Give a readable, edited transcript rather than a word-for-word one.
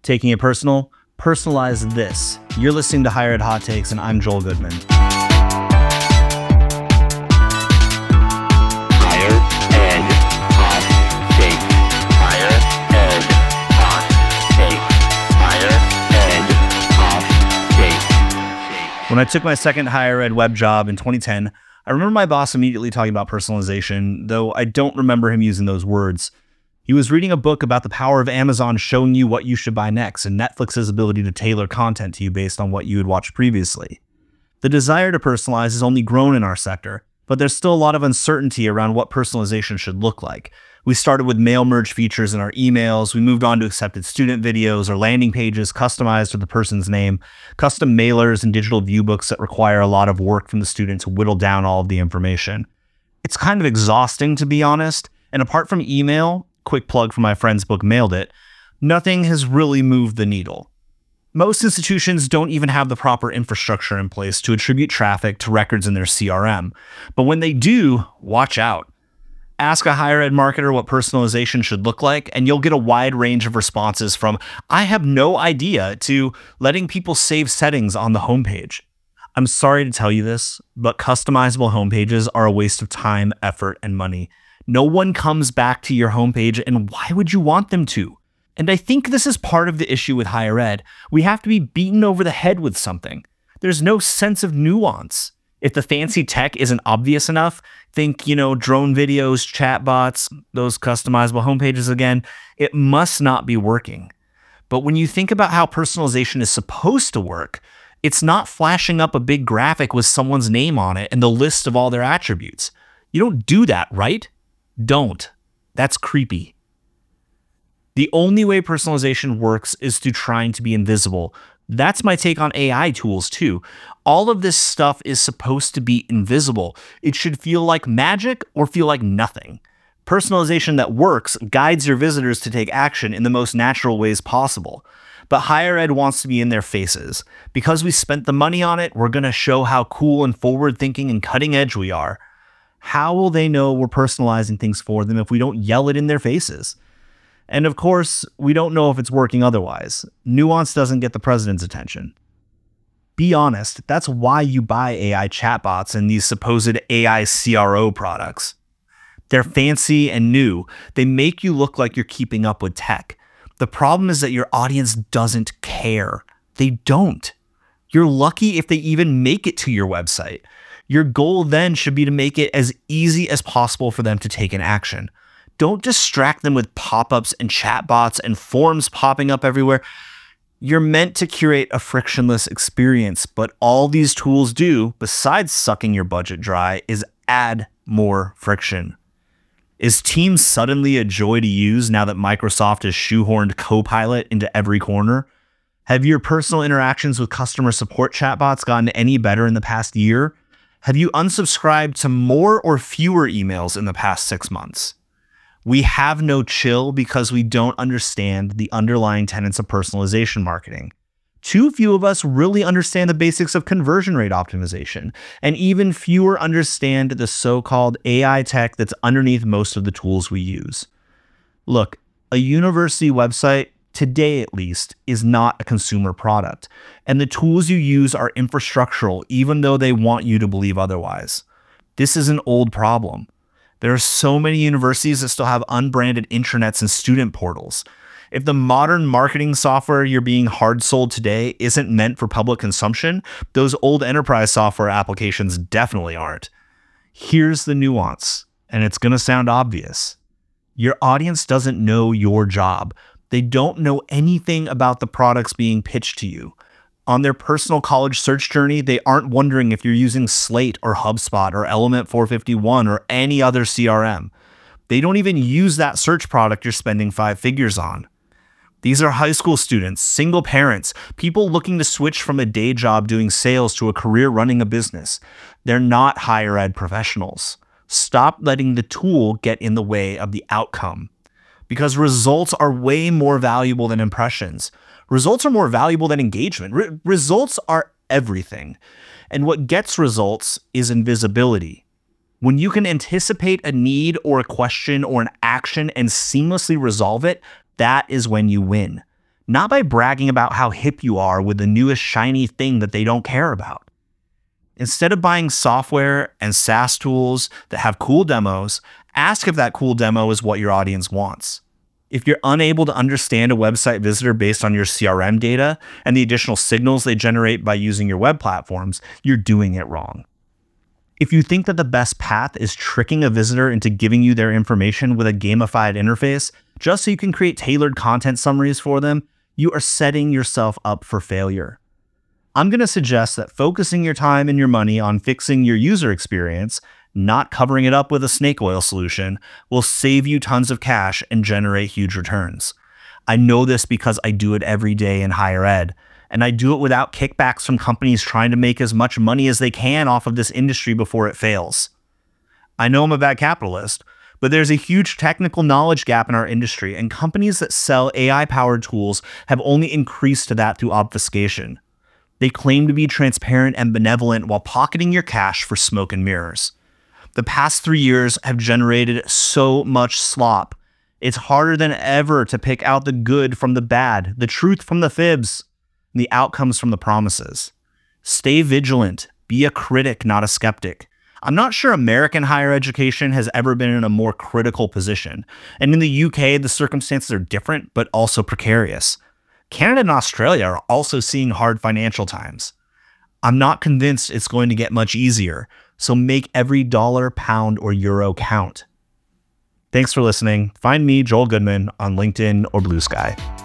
Taking it personal, personalize this. You're listening to Higher Ed Hot Takes, and I'm Joel Goodman. Higher Ed Hot Takes. Higher Ed Hot Takes. Higher Ed Hot Takes. When I took my second higher ed web job in 2010, I remember my boss immediately talking about personalization, though I don't remember him using those words. He was reading a book about the power of Amazon showing you what you should buy next and Netflix's ability to tailor content to you based on what you had watched previously. The desire to personalize has only grown in our sector, but there's still a lot of uncertainty around what personalization should look like. We started with mail merge features in our emails, we moved on to accepted student videos or landing pages customized to the person's name, custom mailers and digital view books that require a lot of work from the student to whittle down all of the information. It's kind of exhausting, to be honest, and apart from email, quick plug for my friend's book Mailed It, nothing has really moved the needle. Most institutions don't even have the proper infrastructure in place to attribute traffic to records in their CRM. But when they do, watch out. Ask a higher ed marketer what personalization should look like, and you'll get a wide range of responses from, I have no idea, to letting people save settings on the homepage. I'm sorry to tell you this, but customizable homepages are a waste of time, effort, and money. No one comes back to your homepage, and why would you want them to? And I think this is part of the issue with higher ed. We have to be beaten over the head with something. There's no sense of nuance. If the fancy tech isn't obvious enough, think, drone videos, chatbots, those customizable homepages again, it must not be working. But when you think about how personalization is supposed to work, it's not flashing up a big graphic with someone's name on it and the list of all their attributes. You don't do that, right? Don't. That's creepy. The only way personalization works is through trying to be invisible. That's my take on AI tools too. All of this stuff is supposed to be invisible. It should feel like magic or feel like nothing. Personalization that works guides your visitors to take action in the most natural ways possible. But higher ed wants to be in their faces. Because we spent the money on it, we're going to show how cool and forward-thinking and cutting edge we are. How will they know we're personalizing things for them if we don't yell it in their faces? And of course, we don't know if it's working otherwise. Nuance doesn't get the president's attention. Be honest, that's why you buy AI chatbots and these supposed AI CRO products. They're fancy and new. They make you look like you're keeping up with tech. The problem is that your audience doesn't care. They don't. You're lucky if they even make it to your website. Your goal then should be to make it as easy as possible for them to take an action. Don't distract them with pop-ups and chatbots and forms popping up everywhere. You're meant to curate a frictionless experience, but all these tools do, besides sucking your budget dry, is add more friction. Is Teams suddenly a joy to use now that Microsoft has shoehorned Copilot into every corner? Have your personal interactions with customer support chatbots gotten any better in the past year? Have you unsubscribed to more or fewer emails in the past 6 months? We have no chill because we don't understand the underlying tenets of personalization marketing. Too few of us really understand the basics of conversion rate optimization, and even fewer understand the so-called AI tech that's underneath most of the tools we use. Look, a university website, today at least, is not a consumer product, and the tools you use are infrastructural even though they want you to believe otherwise. This is an old problem. There are so many universities that still have unbranded intranets and student portals. If the modern marketing software you're being hard sold today isn't meant for public consumption, those old enterprise software applications definitely aren't. Here's the nuance, and it's going to sound obvious. Your audience doesn't know your job. They don't know anything about the products being pitched to you. On their personal college search journey, they aren't wondering if you're using Slate or HubSpot or Element 451 or any other CRM. They don't even use that search product you're spending 5 figures on. These are high school students, single parents, people looking to switch from a day job doing sales to a career running a business. They're not higher ed professionals. Stop letting the tool get in the way of the outcome. Because results are way more valuable than impressions. Results are more valuable than engagement. Results are everything. And what gets results is invisibility. When you can anticipate a need or a question or an action and seamlessly resolve it, that is when you win. not by bragging about how hip you are with the newest shiny thing that they don't care about. Instead of buying software and SaaS tools that have cool demos, ask if that cool demo is what your audience wants. If you're unable to understand a website visitor based on your CRM data and the additional signals they generate by using your web platforms, you're doing it wrong. If you think that the best path is tricking a visitor into giving you their information with a gamified interface just so you can create tailored content summaries for them, you are setting yourself up for failure. I'm going to suggest that focusing your time and your money on fixing your user experience, not covering it up with a snake oil solution, will save you tons of cash and generate huge returns. I know this because I do it every day in higher ed, and I do it without kickbacks from companies trying to make as much money as they can off of this industry before it fails. I know I'm a bad capitalist, but there's a huge technical knowledge gap in our industry, and companies that sell AI-powered tools have only increased to that through obfuscation. They claim to be transparent and benevolent while pocketing your cash for smoke and mirrors. The past 3 years have generated so much slop. It's harder than ever to pick out the good from the bad, the truth from the fibs, and the outcomes from the promises. Stay vigilant. Be a critic, not a skeptic. I'm not sure American higher education has ever been in a more critical position. And in the UK, the circumstances are different, but also precarious. Canada and Australia are also seeing hard financial times. I'm not convinced it's going to get much easier, so make every dollar, pound, or euro count. Thanks for listening. Find me, Joel Goodman, on LinkedIn or Blue Sky.